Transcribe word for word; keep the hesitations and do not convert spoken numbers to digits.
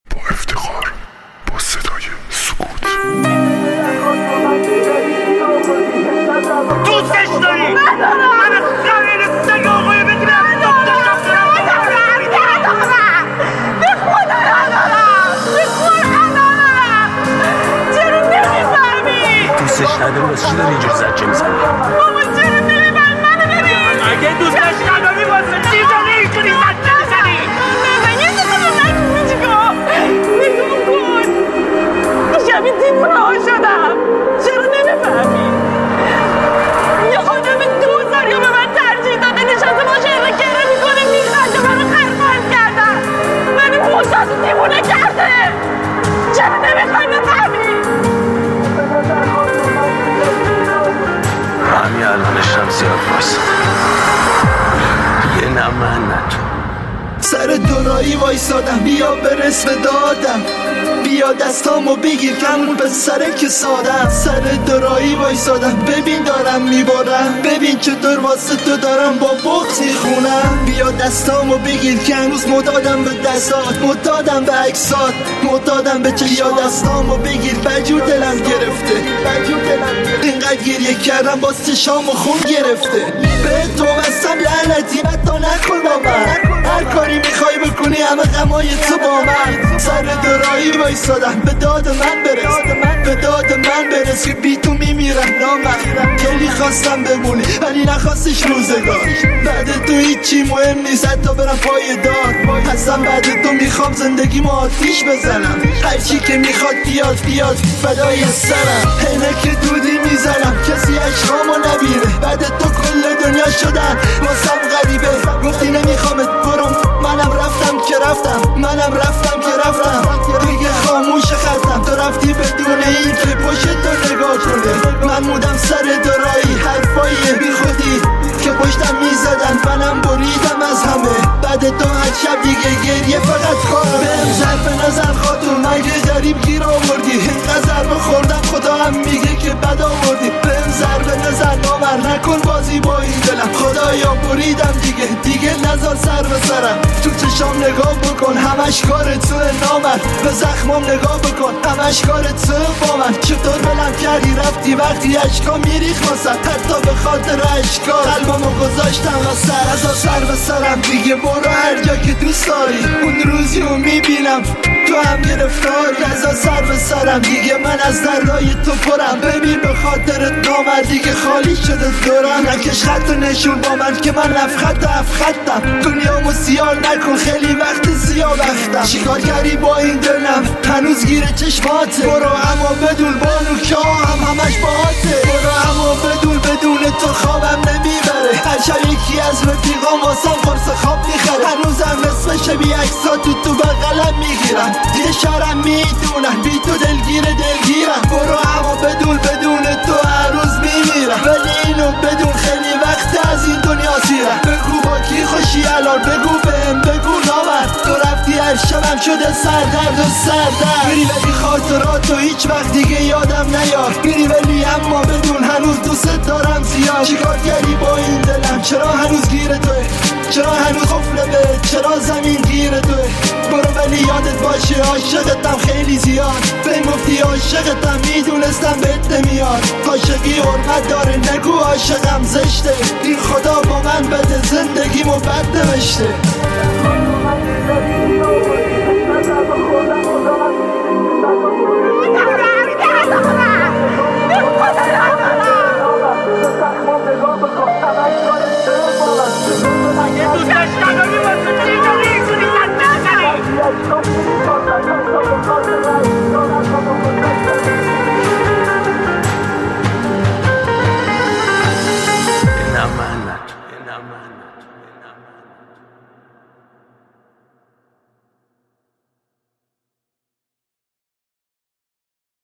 با افتخار، با صدای سکوت. دوستش داری؟ من خرید سگ آقای بگیرم به خدا ندارم، به خدا ندارم. چرا نمیفهمی؟ دوستش نداری واسه چی داری اینجور زجه میزنی؟ بابا چرا نمیفهمی؟ منو ببین. اگه دوستش نداری واسه چی داری اینجوری زجه میزنی؟ من یه دفعه به من میگم نگاه کن شبیه دیوونه ها شدم. چرا نمیفهمی؟ یه آدم دوزار یا به من ترجیح داده نشسته با شهره گره میکنه میخنده منو خرمند کردن منو موجاد دیوونه کرده. چرا نمیخوای بفهمی؟ همین الانشم زیاد وایساده یه نه من نه تو سر دورایی وایسادم بیا برس به دادم بیا دستامو بگیر کمون به سره که سادم سر دورایی وایسادم ببین دارم میبارم ببین چطور واسه تو دارم با بغض میخونم بیا دستامو بگیر که هنوز مدادم به دستات مدادم به عکسات مدادم به چشمات بیا دستامو بگیر بجور دلم گرفته بجور دلم گرفته اینقدر گریه کردم باز چشامو خون گرفته به تو بستم لعنتی بد نکن با من هر کاری میخوای بکنی همه غمای تو با من سر دورایی وایسادم به داد من برس به داد من برس که بی تو میمیرم نامم خیلی خواستم بمونی ولی نخواستش روزگار بعد تو هیچی مهم نیست حتی برم پای داد هستم بعد تو میخوام زندگی ما آتیش بزنم هرچی که میخواد بیاد بیاد فدای سرم اینه که دودی میزنم کسی عشقامو نبینه بعد تو کل دنیا شدن واسم غریبه گفتی نمیخوامت برم منم رفتم که رفتم منم رفتم که رفتم دیگه خاموش خطم تو رفتی بدون این که پشت تو نگاه کنه من مودم سر دورایی حرفایی بی خودی که پشتم میزدن منم بریدم از همه بعد تو هر شب دیگه گریه فقط خواه بهم ضرب نظر خاتون مگه غریب گیر آوردی اینقدر ضربه خوردم خدا هم میگه که بد آوردی بهم ضرب نظر نامر نکن بازی با این دلم خدایا بریدم دیگه دیگه نظر سر به سرم تو چشام نگاه بکن همش کار تو نامر به زخمام نگاه بکن همش کار تو با من چطور بلم کردی رفتی وقتی عشقا میریخ واسه حتی به خاطر عشقا قلبمو گذاشتم و سر از سر به سرم دیگه برو هر جا که دوست داری اون روزی رو میبینم تو هم گرفتاری از سر به سرم دیگه من از دردای تو پرم ببین به خاطر نامر دیگه خالی شده دورم نکش خط و نشون با من که من لفخط افخطم دنیامو سیاه نکن خیلی وقت سیاه وقتم چیکار کردی با این دلم هنوز گیره چشماته برو اما بدون بانو که هم همش باهاته برو اما بدون بدون تو خوابم نمیبره هر شب یکی از رفیقام واسم قرص خواب میخره هنوزم اسم شبیه عکسا تو تو بغلم میگیرم یه شرم میدونم بی تو دلگیر دلگیرم برو اما بدون بدون تو هر روز میمیرم ولی اینو بدون خیلی وقت از این دنیا سیرم بگو با کی خوشی الان بگو بهم بگو نامر تو رفتی هر شبم شده سردرد و سردرد میری ولی خاطراتو هیچ وقت دیگه یادم نیار میری ولی اما بدون هنوز دوست دارم زیاد چیکار کردی با این دلم چرا هنوز گیر توه چرا هنوز قفله به چرا زمین گیر توه برو ولی یادت باشه عاشقتم خیلی زیاد به مفتی عاشقتم میدونستم بهت نمیاد عاشقی حرمت داره نگو عاشقم زشته این خدا با من بده زندگیمو بد نوشته نه من نه تو نه من نه تو